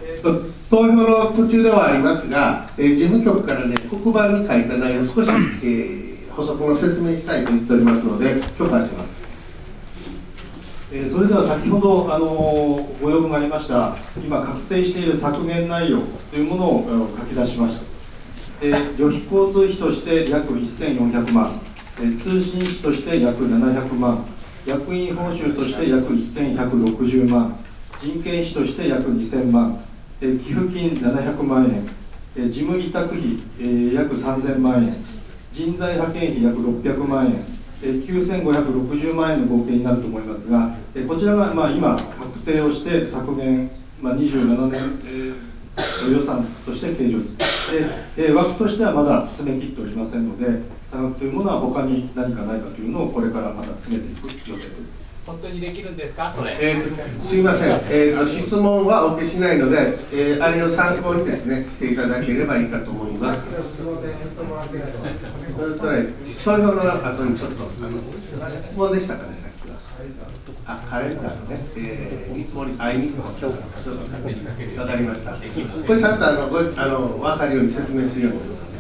投票の途中ではありますが、事務局からね、黒板に書いた内容を少し、補足の説明したいと言っておりますので、許可します。 それでは先ほどご要望がありました、今確定している削減内容というものを書き出しました。旅費交通費として約1400万、通信費として約700万、役員報酬として約1160万、人件費として約2000万、寄付金700万円、事務委託費約3000万円、人材派遣費約600万円、9560万円の合計になると思いますが、こちらが今、確定をして削減、27年予算として計上する。で、枠としてはまだ詰め切っておりませんので、差額というものは他に何かないかというのをこれからまだ詰めていく予定です。 本当にできるんですか、それ。 すいません、質問はお受けしないので、あれを参考にですね、していただければいいかと思います。それ投票の後にちょっと質問でしたかね、さっきは。カレンダーのね、見積もり、見積もり、わかりました。これちゃんと分かるように説明するように。